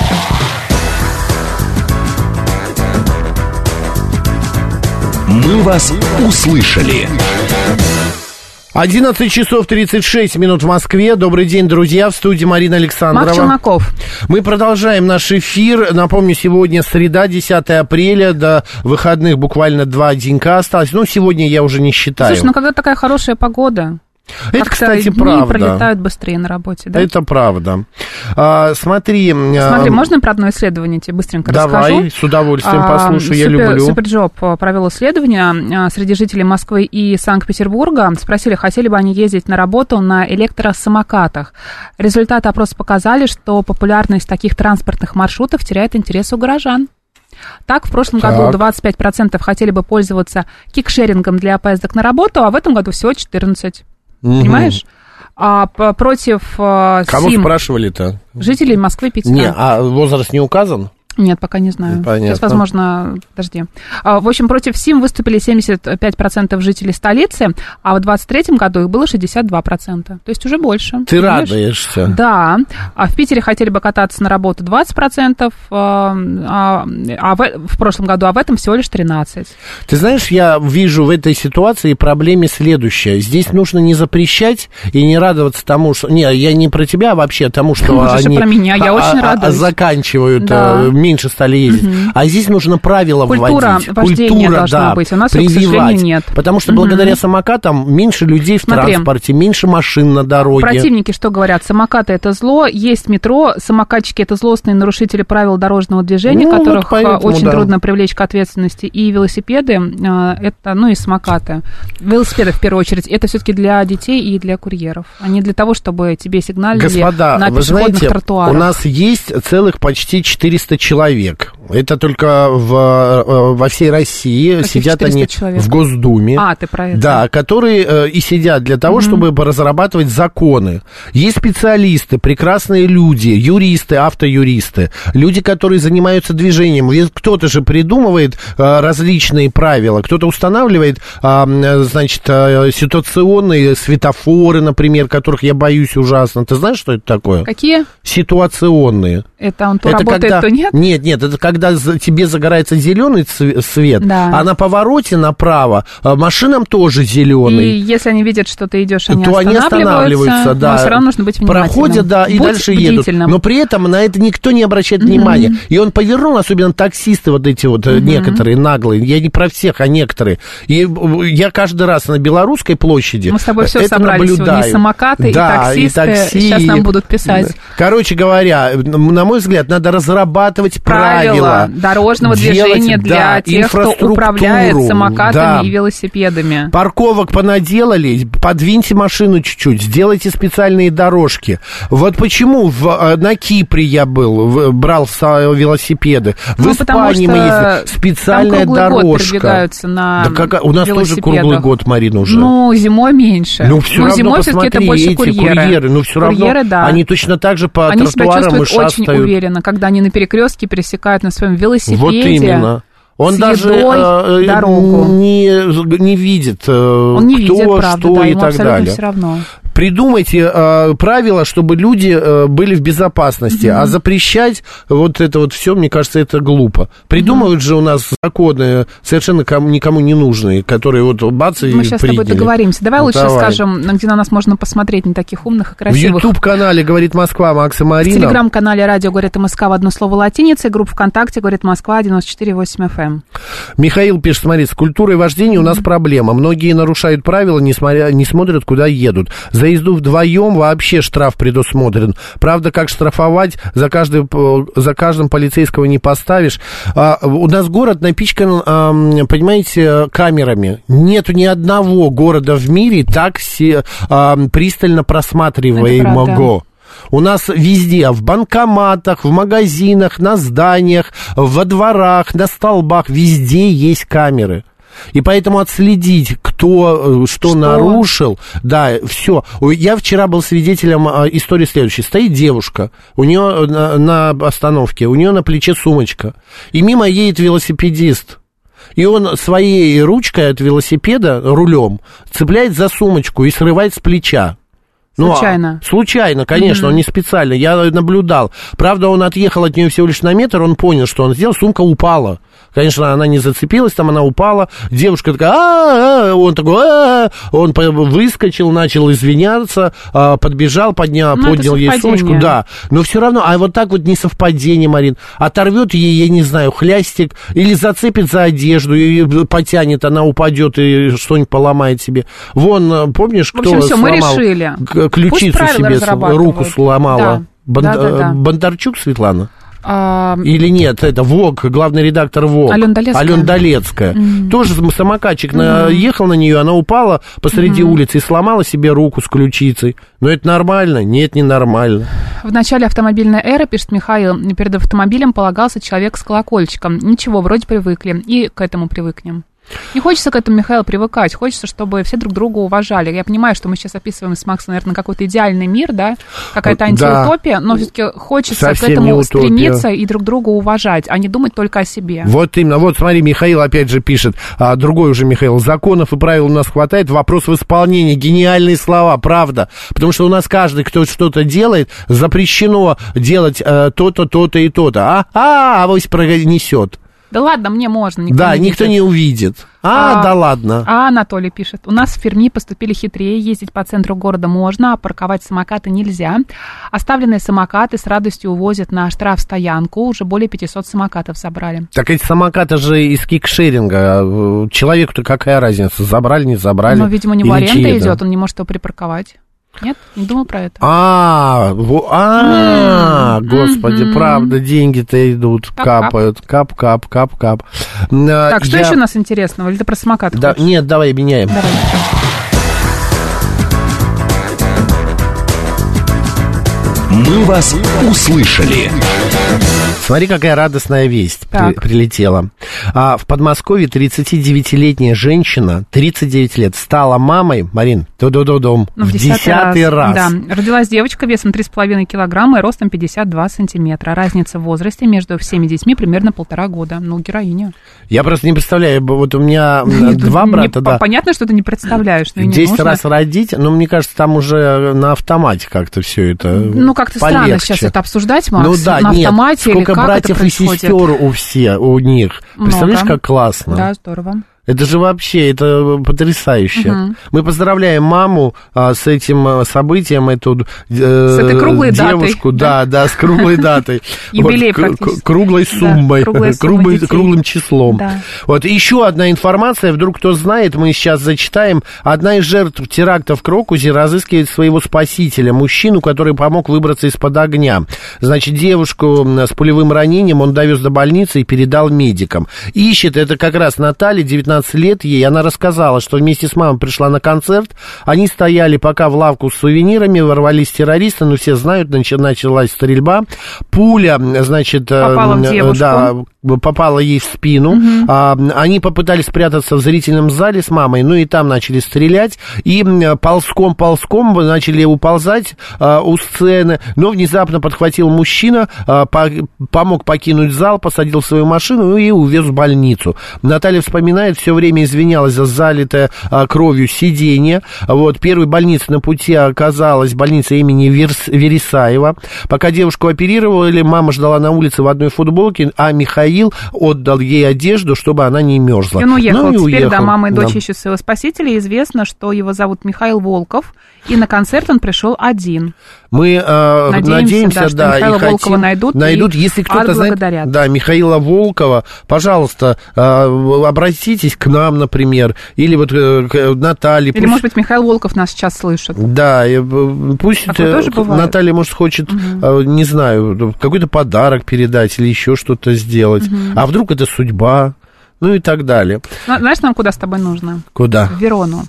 Мы вас услышали. одиннадцать часов тридцать шесть минут в Москве. Добрый день, друзья. В студии Марина Александрова. Марк Челноков. Мы продолжаем наш эфир. Напомню, сегодня среда, десятое апреля. До выходных буквально два денька осталось. Ну, сегодня я уже не считаю. Слушай, ну когда такая хорошая погода... Это, как-то кстати, дни правда. пролетают быстрее на работе, да? Это правда. А, смотри... Смотри, а... можно про одно исследование тебе быстренько Давай, расскажу? с удовольствием а, послушаю, я Супер, люблю. Суперджоп провел исследование среди жителей Москвы и Санкт-Петербурга. Спросили, хотели бы они ездить на работу на электросамокатах. Результаты опроса показали, что популярность таких транспортных маршрутов теряет интерес у горожан. Так, в прошлом так. году двадцать пять процентов хотели бы пользоваться кикшерингом для поездок на работу, а в этом году всего четырнадцать процентов. Угу. Понимаешь? А против а, Кого СИМ... спрашивали-то? Жителей Москвы и Питера. Не, а возраст не указан? Нет, пока не знаю. Понятно. Сейчас, возможно, подожди. В общем, против СИМ выступили семьдесят пять процентов жителей столицы, а в двадцать третьем году их было шестьдесят два процента. То есть уже больше. Ты понимаешь? Радуешься. Да. А в Питере хотели бы кататься на работу двадцать процентов, а, а в, в прошлом году, а в этом всего лишь тринадцать процентов. Ты знаешь, я вижу в этой ситуации проблеме следующее. Здесь нужно не запрещать и не радоваться тому, что... Не, я не про тебя, а вообще тому, что Может, они... про меня, я а, очень а, радуюсь. Заканчивают... Да. меньше стали ездить. Угу. А здесь нужно правила Культура вводить. Вождения Культура должна да, быть. У нас, прививать. Ее, к сожалению, нет. Потому что угу. благодаря самокатам меньше людей в Смотри, транспорте, меньше машин на дороге. Противники что говорят? Самокаты — это зло, есть метро, самокатчики — это злостные нарушители правил дорожного движения, ну, которых вот поэтому, очень да. трудно привлечь к ответственности. И велосипеды, это, ну и самокаты. Велосипеды, в первую очередь, это все-таки для детей и для курьеров, а не для того, чтобы тебе сигналили Господа, на вы пешеходных знаете, тротуарах. У нас есть целых почти четыреста человек. Это только в, во всей России. Каких сидят они человек? В Госдуме. А, ты про это. Да, которые э, и сидят для того, mm-hmm. чтобы разрабатывать законы. Есть специалисты, прекрасные люди, юристы, автоюристы, люди, которые занимаются движением. Кто-то же придумывает э, различные правила, кто-то устанавливает, э, значит, э, ситуационные светофоры, например, которых я боюсь ужасно. Ты знаешь, что это такое? Какие? Ситуационные. Это он то это работает, когда... то нет? Нет, нет, это когда тебе загорается зеленый свет, да. а на повороте направо машинам тоже зеленый. И если они видят, что ты идешь, они то останавливаются, они останавливаются, да. Но все равно нужно быть внимательным. Проходят, да, и Будь дальше бдительным. едут. Но при этом на это никто не обращает mm-hmm. внимания. И он повернул, особенно таксисты вот эти вот, mm-hmm. некоторые наглые, я не про всех, а некоторые. И я каждый раз на Белорусской площади Мы с тобой все это собрали наблюдаю. сегодня, и самокаты, да, и таксисты. И такси, сейчас нам будут писать. Короче говоря, на мой взгляд, надо разрабатывать правила, правила дорожного делать, движения для да, тех, кто управляет самокатами да. и велосипедами. Парковок понаделали, подвиньте машину чуть-чуть, сделайте специальные дорожки. Вот почему в, на Кипре я был, в, брал велосипеды, в ну, Испании мы ездили, специальная там дорожка. Год передвигаются на да как, у нас тоже круглый год, Марина, уже. Ну, зимой меньше. Ну, все ну, равно, зимой все-таки это больше эти курьеры. курьеры. Ну, все курьеры, равно, да. они точно так же по они тротуарам и шастают. Они себя чувствуют очень уверенно, когда они на перекрестке пересекают на своем велосипеде. Вот именно. Он даже э, не, не видит, э, Он не кто, видит, правда, что да, и ему так абсолютно далее. Все равно. Придумайте э, правила, чтобы люди э, были в безопасности, mm-hmm. а запрещать вот это вот все, мне кажется, это глупо. Придумывают mm-hmm. же у нас законы совершенно кому, никому не нужные, которые вот бац и Мы сейчас приняли. с тобой договоримся. Давай ну, лучше давай. скажем, где на нас можно посмотреть на таких умных и красивых. В YouTube-канале «Говорит Москва» Макс и Марина. В Телеграм-канале «Радио говорит МСК» в одно слово латиницей, группа ВКонтакте «Говорит Москва» девяносто четыре восемь эф эм. Михаил пишет, смотри, с культурой вождения mm-hmm. у нас проблема. Многие нарушают правила, не, смотря, не смотрят, куда едут. За езду вдвоем вообще штраф предусмотрен. Правда, как штрафовать, за, каждый, за каждым полицейского не поставишь. А, у нас город напичкан, а, понимаете, камерами. Нету ни одного города в мире так се, а, пристально просматриваемого. У нас везде, в банкоматах, в магазинах, на зданиях, во дворах, на столбах, везде есть камеры. И поэтому отследить, кто что, что? нарушил, да, все. Я вчера был свидетелем истории следующей. Стоит девушка, у нее на, на остановке, у нее на плече сумочка, и мимо едет велосипедист. И он своей ручкой от велосипеда, рулем, цепляет за сумочку и срывает с плеча. Случайно? Ну, а, случайно, конечно, mm-hmm. он не специально, я наблюдал. Правда, он отъехал от нее всего лишь на метр, он понял, что он сделал, сумка упала. Конечно, она не зацепилась, там она упала. Девушка такая, а-а-а, он такой, а-а-а. Он выскочил, начал извиняться, подбежал, поднял, ну, поднял ей сумочку. Да, но все равно, а вот так вот не совпадение, Марин. Оторвет ей, я не знаю, хлястик, или зацепит за одежду, и потянет, она упадет и что-нибудь поломает себе. Вон, помнишь, кто в общем, все, сломал? Мы решили. Ключицу себе, руку сломала. Да. Бон... Да, да, да. Бондарчук Светлана? А... Или нет, это ВОГ, главный редактор ВОГ. Алена Долецкая. Алена Долецкая. Mm-hmm. Тоже самокатчик mm-hmm. ехал на нее, она упала посреди mm-hmm. улицы и сломала себе руку с ключицей. Но это нормально? Нет, не нормально. В начале автомобильной эры, пишет Михаил, перед автомобилем полагался человек с колокольчиком. Ничего, вроде привыкли. И к этому привыкнем. Не хочется к этому, Михаил, привыкать. Хочется, чтобы все друг друга уважали. Я понимаю, что мы сейчас описываем с Максом, наверное, какой-то идеальный мир, да, какая-то антиутопия, да. Но все-таки хочется Совсем к этому стремиться и друг друга уважать, а не думать только о себе. Вот именно. Вот смотри, Михаил опять же пишет, а другой уже Михаил, законов и правил у нас хватает, вопрос в исполнении. Гениальные слова, правда. Потому что у нас каждый, кто что-то делает, запрещено делать э, то-то, то-то и то-то. А, а, авось пронесет. Да ладно, мне можно. Никто да, не никто видит. не увидит. А, а, да ладно. А Анатолий пишет. У нас в Перми поступили хитрее. Ездить по центру города можно, а парковать самокаты нельзя. Оставленные самокаты с радостью увозят на штрафстоянку. Уже более пятьсот самокатов забрали. Так эти самокаты же из кикшеринга. Человеку-то какая разница, забрали, не забрали? Ну, видимо, у него аренда идет, он не может его припарковать. Нет? Не думал про это. А, а, mm, господи, mm-hmm. правда, деньги-то идут, кап, капают, кап-кап, кап-кап. Так, что Я... еще у нас интересного? Или ты про самокат да, хочешь? Нет, давай меняем. Давай. Мы вас услышали. Смотри, какая радостная весть при, прилетела. А, в Подмосковье тридцатидевятилетняя женщина, тридцать девять лет, стала мамой, Марин, ду-ду-ду-дум, ну, в десятый раз. раз. Да. Родилась девочка весом три с половиной килограмма и ростом пятьдесят два сантиметра. Разница в возрасте между всеми детьми примерно полтора года. Ну, героиня. Я просто не представляю, вот у меня два брата, да. Понятно, что ты не представляешь. десять раз родить, но мне кажется, там уже на автомате как-то все это Ну, как-то полегче. Странно сейчас это обсуждать, Макс, ну, да, на нет, автомате или как братьев это происходит? И сестер у всех, у них. Много. Представляешь, как классно? Да, здорово. Это же вообще, это потрясающе. Угу. Мы поздравляем маму а, с этим событием, эту э, с этой круглой девушку, датой. Да, да, с круглой датой. Юбилей практически. Круглой суммой, круглым числом. Вот еще одна информация, вдруг кто знает, мы сейчас зачитаем. Одна из жертв теракта в Крокузе разыскивает своего спасителя, мужчину, который помог выбраться из-под огня. Значит, девушку с пулевым ранением он довез до больницы и передал медикам. Ищет, это как раз Наталья, девятнадцать лет ей, она рассказала, что вместе с мамой пришла на концерт, они стояли пока в лавку с сувенирами, ворвались террористы, ну, все знают, началась стрельба, пуля, значит, попала в девушку. Да, попала ей в спину, угу. а, они попытались спрятаться в зрительном зале с мамой, ну, и там начали стрелять, и ползком-ползком начали уползать а, у сцены, но внезапно подхватил мужчина, а, по, помог покинуть зал, посадил в свою машину и увез в больницу. Наталья вспоминает, все время извинялась за залитое а, кровью сиденье. Вот, первой больницей на пути оказалась больница имени Верс, Вересаева. Пока девушку оперировали, мама ждала на улице в одной футболке, а Михаил отдал ей одежду, чтобы она не мерзла. И он уехал. Ну, и Теперь, уехал. Да, мама и дочь да. ищут своего спасителя. Известно, что его зовут Михаил Волков. И на концерт он пришел один. Мы э, надеемся, надеемся, да, что да, Михаила и хотим, Волкова найдут, найдут. И если кто-то знает, да, Михаила Волкова, пожалуйста, э, обратитесь к нам, например, или вот э, к Наталье. Или, пусть... может быть, Михаил Волков нас сейчас слышит. Да, э, пусть э, Наталья, может, хочет, угу. э, не знаю, какой-то подарок передать или еще что-то сделать. Угу. А вдруг это судьба, ну и так далее. Ну, знаешь, нам куда с тобой нужно? Куда? В Верону.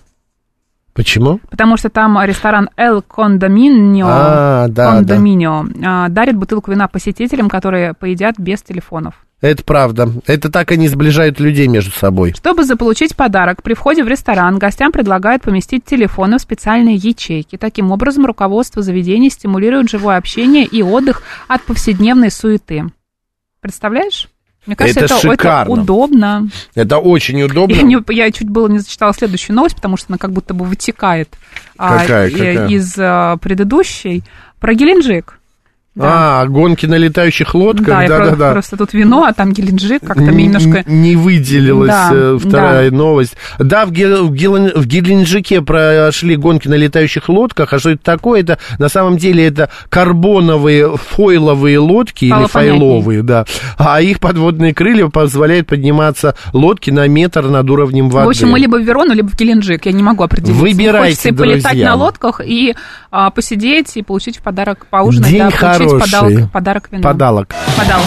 Почему? Потому что там ресторан «Эл Кондоминио», а, да, Кондоминио да. дарит бутылку вина посетителям, которые поедят без телефонов. Это правда. Это так они сближают людей между собой. Чтобы заполучить подарок, при входе в ресторан гостям предлагают поместить телефоны в специальные ячейки. Таким образом, руководство заведения стимулирует живое общение и отдых от повседневной суеты. Представляешь? Мне кажется, это, это, это удобно. Это очень удобно. Я, не, я чуть было не зачитала следующую новость, потому что она как будто бы вытекает какая, а, какая? из а, предыдущей. Про Геленджик. Да. А, гонки на летающих лодках, да, да, я да, да. Просто тут вино, а там Геленджик, как-то мне немножко... Не выделилась да, вторая да. новость. Да, в, Гел... в, Гел... в Геленджике прошли гонки на летающих лодках, а что это такое? Это, на самом деле, это карбоновые фойловые лодки, Стало или файловые, да. А их подводные крылья позволяют подниматься лодки на метр над уровнем воды. В общем, мы либо в Верону, либо в Геленджик, я не могу определить. Выбирайте, Хочется друзья. полетать на лодках и а, посидеть, и получить в подарок, поужинать, День да, хороший. получить подарок, подарок вино. Подарок. Подарок.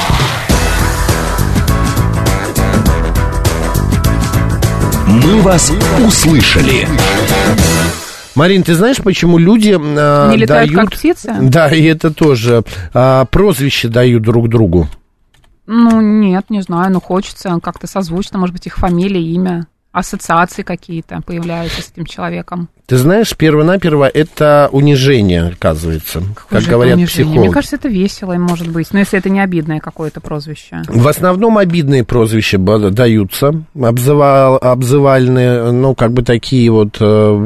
Мы вас услышали. Марин, ты знаешь, почему люди а, не летают дают... как птицы? Да, и это тоже. А, прозвища дают друг другу. Ну, нет, не знаю, ну хочется как-то созвучно, может быть, их фамилия, имя, ассоциации какие-то появляются с этим человеком. Ты знаешь, перво-наперво это унижение, оказывается, Какое как говорят унижение? психологи. Мне кажется, это весело, может быть, но если это не обидное какое-то прозвище. В основном обидные прозвища даются, обзывал, обзывальные, ну, как бы такие вот,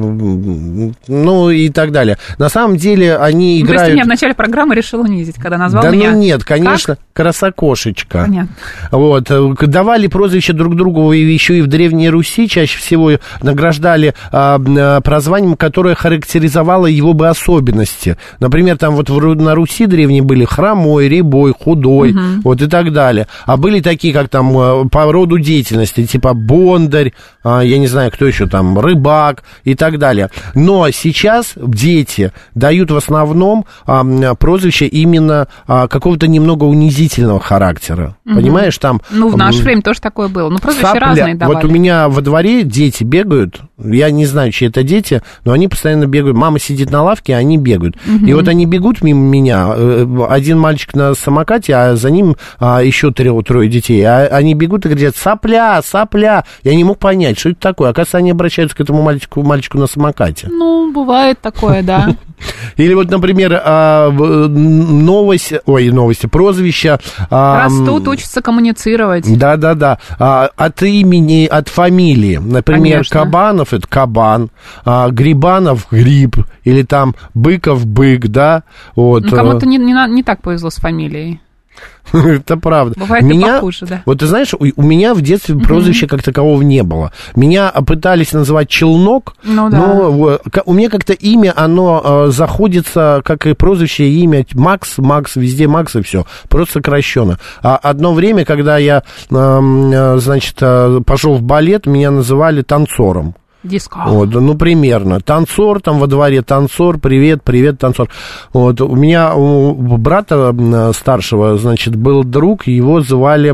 ну, и так далее. На самом деле они играют... Ну, то есть ты меня в начале программы решил унизить, когда назвал да, меня... Да ну нет, конечно, как? Красокошечка. Понятно. Вот, давали прозвища друг другу еще и в Древней Руси, чаще всего награждали а, прозвища, которое характеризовало его бы особенности. Например, там вот в, на Руси древние были хромой, рябой, худой, угу. вот и так далее. А были такие, как там по роду деятельности, типа бондарь, я не знаю, кто еще там, рыбак и так далее. Но сейчас дети дают в основном прозвище именно какого-то немного унизительного характера. Угу. Понимаешь, там... Ну, в наше время тоже такое было. Ну, прозвища сапля. разные давали. Вот у меня во дворе дети бегают, я не знаю, чьи это дети, но они постоянно бегают. Мама сидит на лавке, а они бегают. Угу. И вот они бегут мимо меня. Один мальчик на самокате, а за ним а, еще трое, трое детей. А они бегут и говорят: сопля, сопля. Я не мог понять, что это такое. Оказывается, они обращаются к этому мальчику, мальчику на самокате. Ну, бывает такое, да. Или вот, например, новость, ой, новости, прозвища. Растут, учатся коммуницировать. Да-да-да. От имени, от фамилии. Например, Конечно. Кабанов — это кабан, Грибанов — гриб, или там Быков — бык, да. Вот. Ну, кому-то не, не, не так повезло с фамилией. Это правда. Бывает меня, и похуже, да. Вот ты знаешь, у, у меня в детстве прозвища uh-huh. как такового не было. Меня пытались называть Челнок, ну, да. но у меня как-то имя, оно э, заходится, как и прозвище, имя Макс, Макс, везде Макс и все, просто сокращенно. А одно время, когда я, э, значит, пошел в балет, меня называли танцором. Диско. Вот, ну, примерно. Танцор там во дворе, танцор, привет, привет, танцор. Вот, у меня, у брата старшего, значит, был друг, его звали...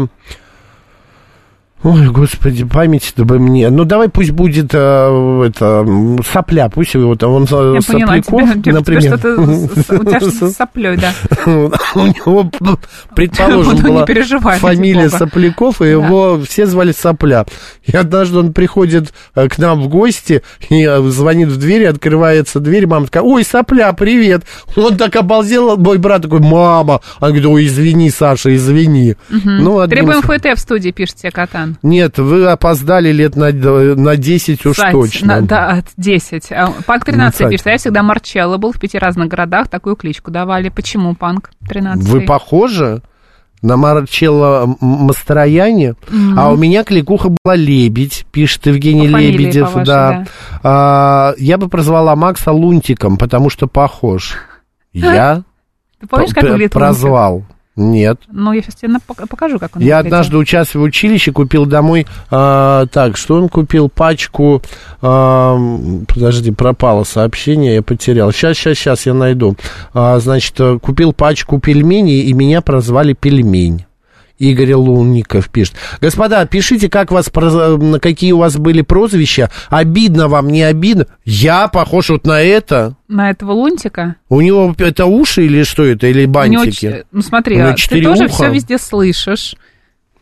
Ой, господи, память-то бы мне. Ну, давай пусть будет э, это, сопля, пусть его там, он Я Сопляков, поняла, тебе, например. Тебе что-то, у тебя что-то с соплей, да. У него, предположим, была фамилия Сопляков, и его все звали Сопля. И однажды он приходит к нам в гости, и звонит в дверь, открывается дверь, мама такая: ой, Сопля, привет. Он так обалдел, мой брат такой: мама. Он говорит: ой, извини, Саша, извини. Ну, требуем ФТ в студии, пишет тебе Катан. Нет, вы опоздали лет на, на десять уж Сать, точно. На, да, десять. Панк тринадцать пишет: я всегда Марчелло был в пяти разных городах, такую кличку давали. Почему Панк тринадцать? Вы похожи на Марчелло Мастрояне, mm-hmm. а у меня кликуха была Лебедь, пишет Евгений по Лебедев. По вашей, да. Да. А, я бы прозвала Макса Лунтиком, потому что похож. Я Ты помнишь, как выглядит прозвал. Нет. Ну, я сейчас тебе покажу, как он Я выглядел. Однажды, участвуя в училище, купил домой... А, так, что он купил? Пачку... А, подожди, пропало сообщение, я потерял. Сейчас, сейчас, сейчас я найду. А, значит, купил пачку пельменей, и меня прозвали Пельмень. Игорь Лунников пишет: господа, пишите, как вас, какие у вас были прозвища. Обидно вам, не обидно? Я похож вот на это. На этого Лунтика? У него это уши или что это? Или бантики? Него, ну смотри, а ты тоже все везде слышишь.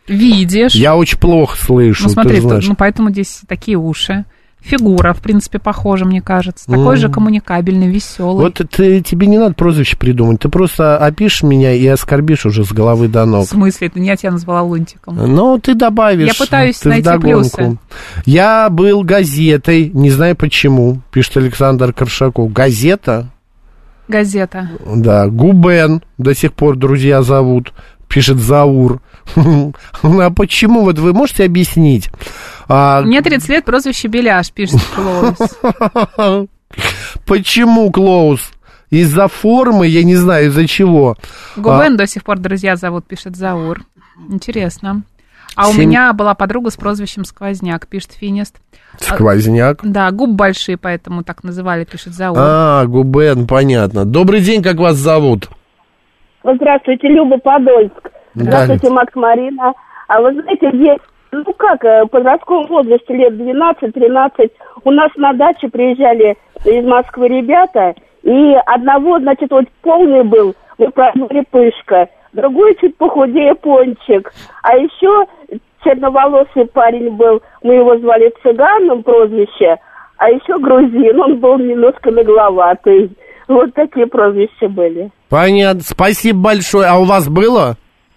Видишь. Я очень плохо слышу, Ну, смотри, ты знаешь. ну, поэтому здесь такие уши. Фигура, в принципе, похожа, мне кажется. Такой mm. же коммуникабельный, веселый. Вот ты, тебе не надо прозвище придумать. Ты просто опишешь меня и оскорбишь уже с головы до ног. В смысле? Это не я тебя назвала лунтиком. Ну, ты добавишь. Я пытаюсь ты найти плюсы. Я был газетой, не знаю почему, пишет Александр Коршаков. Газета? Газета. Да, Губен до сих пор друзья зовут. Пишет Заур. А почему? Вот вы можете объяснить? А... Мне тридцать лет, прозвище Беляш, пишет Клоус. Почему Клоус? Из-за формы, я не знаю, из-за чего. Губен а... до сих пор друзья зовут, пишет Заур. Интересно. А Семь... у меня была подруга с прозвищем Сквозняк, пишет Финист. Сквозняк? А, да, губ большие, поэтому так называли, пишет Заур. А, Губен, понятно. Добрый день, как вас зовут? Здравствуйте, Люба, Подольск. Здравствуйте, да. Макс, Марина. А вы знаете, здесь, ну как, в подростковом возрасте лет двенадцать-тринадцать у нас на даче приезжали из Москвы ребята, и одного, значит, вот полный был, мы праздновали Пышка, другой чуть похудее Пончик, а еще черноволосый парень был, мы его звали Цыганом, прозвище, а еще грузин, он был немножко нагловатый. Вот такие прозвища были. Понятно, спасибо большое. А у вас было?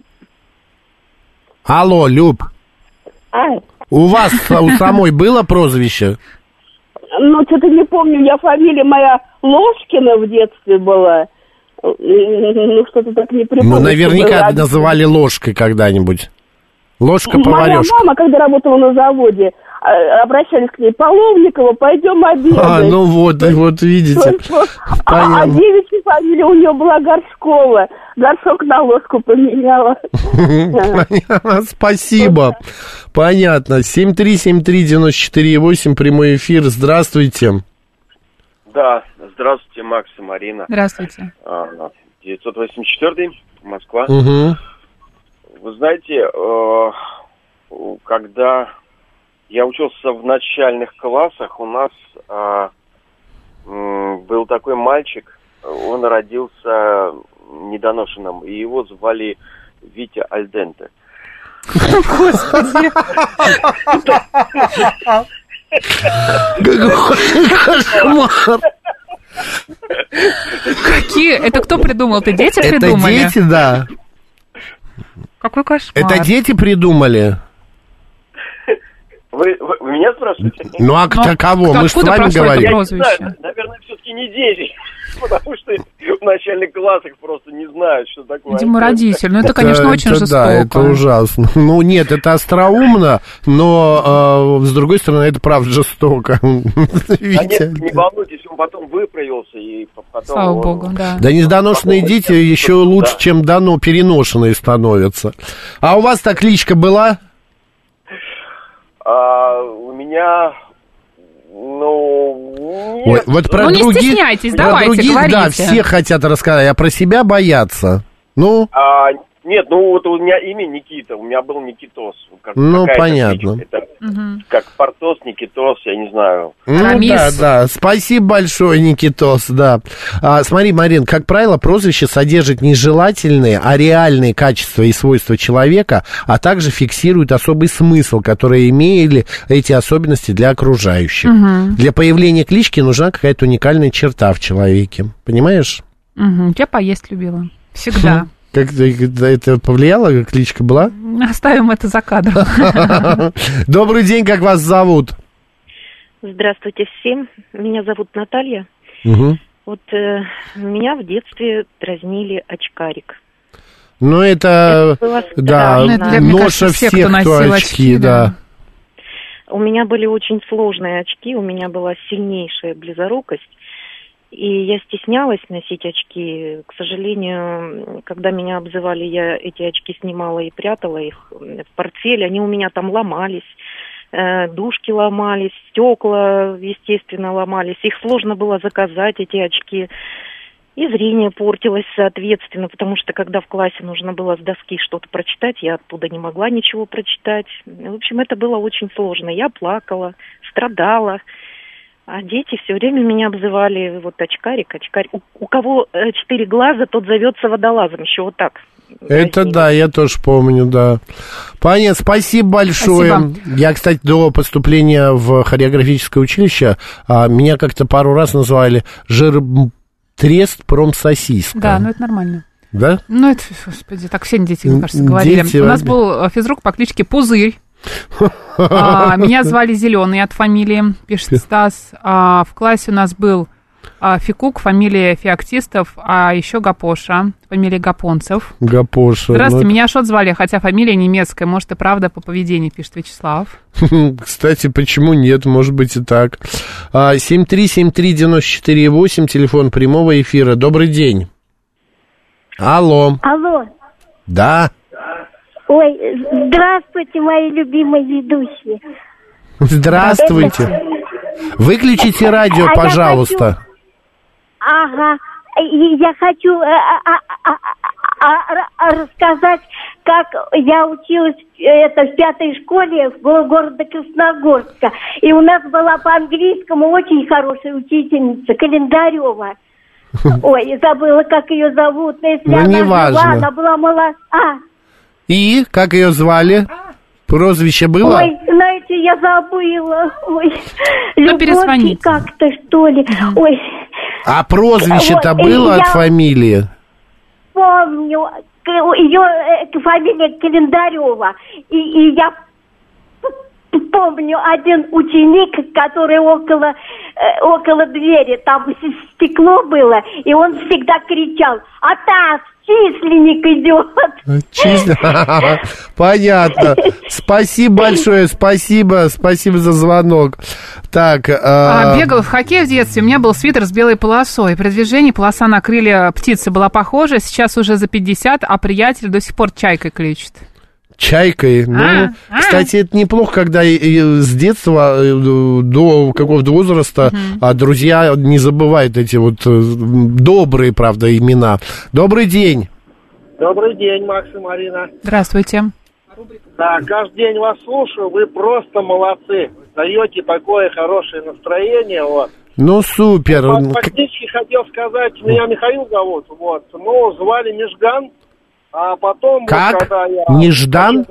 Алло, Люб. А? У вас у самой было прозвище? Ну, что-то не помню, я фамилия моя Ложкина в детстве была. Ну, что-то так не припомню. Ну, наверняка называли ложкой когда-нибудь. Ложка-поварёшка. Моя мама, когда работала на заводе, обращались к ней: Половникова, пойдем обедать. А, ну вот, вот видите. А, а девичья фамилия у нее была Горшкова. Горшок на ложку поменяла. Спасибо. Понятно. семь три семь три девяносто четыре восемь, прямой эфир. Здравствуйте. Да, здравствуйте, Макс и Марина. Здравствуйте. девятьсот восемьдесят четвёртый, Москва. Угу. Вы знаете, когда я учился в начальных классах, у нас был такой мальчик, он родился недоношенным, и его звали Витя Альденте. Господи! Кошмар! Какие? Это кто придумал? Это дети Это придумали? дети, да. Какой кошмар. Это дети придумали. Вы, вы, вы меня спрашиваете? Ну, а кто, кого? Мы же с вами говорим. Я не знаю, наверное, все-таки не дети. Потому что в начальных классах просто не знают, что такое. Видимо, родитель. Ну, это, это конечно, очень это, жестоко. Да, это ужасно. Ну, нет, это остроумно, но, э, с другой стороны, это правда жестоко. А нет, не волнуйтесь, он потом выправился. И потом Слава он... богу, да. Да недоношенные дети еще лучше, да. чем дано переношенные становятся. А у вас та кличка была? А, у меня... Ну, Ой, вот про ну других, не стесняйтесь, про давайте, других, говорите. Да, все хотят рассказать, а про себя боятся. Ну? А, нет, ну вот у меня имя Никита, у меня был Никитос. Как, ну, понятно. Это, угу. Как Портос, Никитос, я не знаю. Ну, да, да, спасибо большое, Никитос, да. А, смотри, Марин, как правило, прозвище содержит не желательные, а реальные качества и свойства человека, а также фиксирует особый смысл, который имели эти особенности для окружающих. Угу. Для появления клички нужна какая-то уникальная черта в человеке, понимаешь? Угу. Я поесть любила, всегда. Как это повлияло, кличка была? Оставим это за кадром. Добрый день, как вас зовут? Здравствуйте всем, меня зовут Наталья. Угу. Вот э, меня в детстве дразнили очкарик. Ну, это, это да, это, ноша всех, кто, кто очки, очки да. да. У меня были очень сложные очки, у меня была сильнейшая близорукость. И я стеснялась носить очки. К сожалению, когда меня обзывали, я эти очки снимала и прятала их в портфель. Они у меня там ломались, э, дужки ломались, стекла, естественно, ломались. Их сложно было заказать, эти очки. И зрение портилось, соответственно, потому что когда в классе нужно было с доски что-то прочитать, я оттуда не могла ничего прочитать. В общем, это было очень сложно. Я плакала, страдала. А дети все время меня обзывали вот очкарик, очкарик. У, у кого четыре глаза, тот зовется водолазом, еще вот так Это России. да, я тоже помню, да. Понятно, спасибо большое. Спасибо. Я, кстати, до поступления в хореографическое училище а, меня как-то пару раз называли жиртрест промсосиска. Да, ну это нормально. Да? Ну это, господи, так все дети, мне кажется, говорили. Дети, У нас да. был физрук по кличке Пузырь. А, меня звали Зеленый от фамилии, пишет Стас. А, в классе у нас был а, Фикук, фамилия Феоктистов, а еще Гапоша, фамилия Гапонцев. Гапоша. Здравствуйте, ну... меня Шот звали, хотя фамилия немецкая. Может, и правда по поведению, пишет Вячеслав. Кстати, почему нет? Может быть и так. семь три семь три девяносто четыре восемь, телефон прямого эфира. Добрый день. Алло. Алло. Да. Ой, здравствуйте, мои любимые ведущие. Здравствуйте. Выключите радио, А пожалуйста. Я хочу... Ага. И я хочу а, а, а, а, рассказать, как я училась это, в пятой школе в города Красногорска. И у нас была по английскому очень хорошая учительница Календарева. Ой, забыла, как ее зовут. Но если ну, она не жива, важно. она была молодая. А. И как ее звали? Прозвище было? Ой, знаете, я забыла. Ой, ну, перезвоните. Как-то, что ли. Ой. А прозвище-то вот, было я от фамилии? Помню. Ее фамилия Календарева. И, и я помню один ученик, который около, около двери, там стекло было, и он всегда кричал: «Атас, численник идет!» Численник? Понятно. Спасибо большое, спасибо, спасибо за звонок. Так, а... Бегал в хоккей в детстве, у меня был свитер с белой полосой. При движении полоса на крылья птицы была похожа, сейчас уже за пятьдесят, а приятель до сих пор чайкой кличет. Чайкой. Ну, а, кстати, а. это неплохо, когда с детства до какого-то возраста угу. друзья не забывают эти вот добрые, правда, имена. Добрый день. Добрый день, Макс и Марина. Здравствуйте. Да, каждый день вас слушаю, вы просто молодцы. Даете такое хорошее настроение, вот. Ну, супер. Фактически хотел сказать, меня Михаил зовут, вот. Ну, звали Мижган. А потом, как? Вот, когда я... Неждан?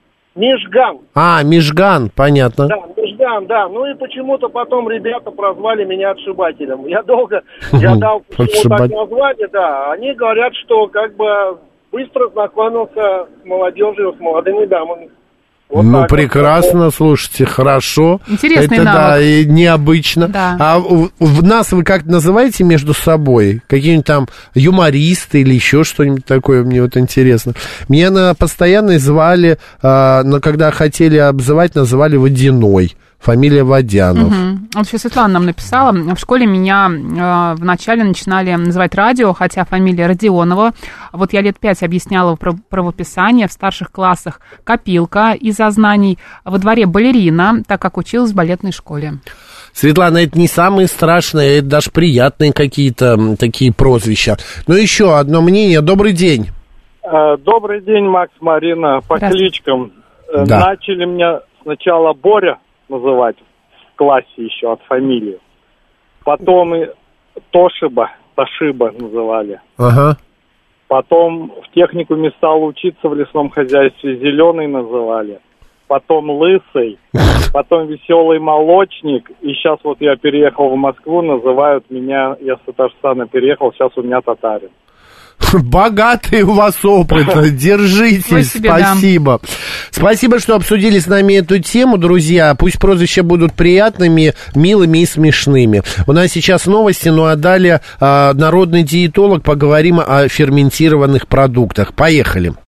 Мижган. А, Мижган, понятно. Да, Мижган, да. Ну и почему-то потом ребята прозвали меня отшибателем. Я долго, я дал почему так название, да. Они говорят, что как бы быстро знакомился с молодежью, с молодыми дамами. Вот ну, прекрасно, вот. Слушайте, хорошо. Интересный это, навык. Да, и необычно. Да. А в, в нас вы как называете между собой? Какие-нибудь там юмористы или еще что-нибудь такое? Мне вот интересно. Меня на постоянно звали, а, но когда хотели обзывать, называли Водяной. Фамилия Водянов. Угу. Вот сейчас Светлана нам написала. В школе меня э, вначале начинали называть радио, хотя фамилия Родионова. Вот я лет пять объясняла правописание, в старших классах копилка из-за знаний, во дворе балерина, так как училась в балетной школе. Светлана, это не самые страшные, это даже приятные какие-то такие прозвища. Но еще одно мнение. Добрый день. Добрый день, Макс, Марина. По кличкам. Да. Начали меня сначала Боря называть в классе еще от фамилии. Потом и Тошиба, Тошиба называли. Ага. Потом в техникуме стал учиться в лесном хозяйстве, Зеленый называли. Потом Лысый, потом Веселый Молочник. И сейчас вот я переехал в Москву, называют меня, я с Татарстана переехал, сейчас у меня татарин. Богатый у вас опыт, держитесь, спасибо. Спасибо, что обсудили с нами эту тему, друзья. Пусть прозвища будут приятными, милыми и смешными. У нас сейчас новости, ну а далее а, народный диетолог, поговорим о ферментированных продуктах. Поехали.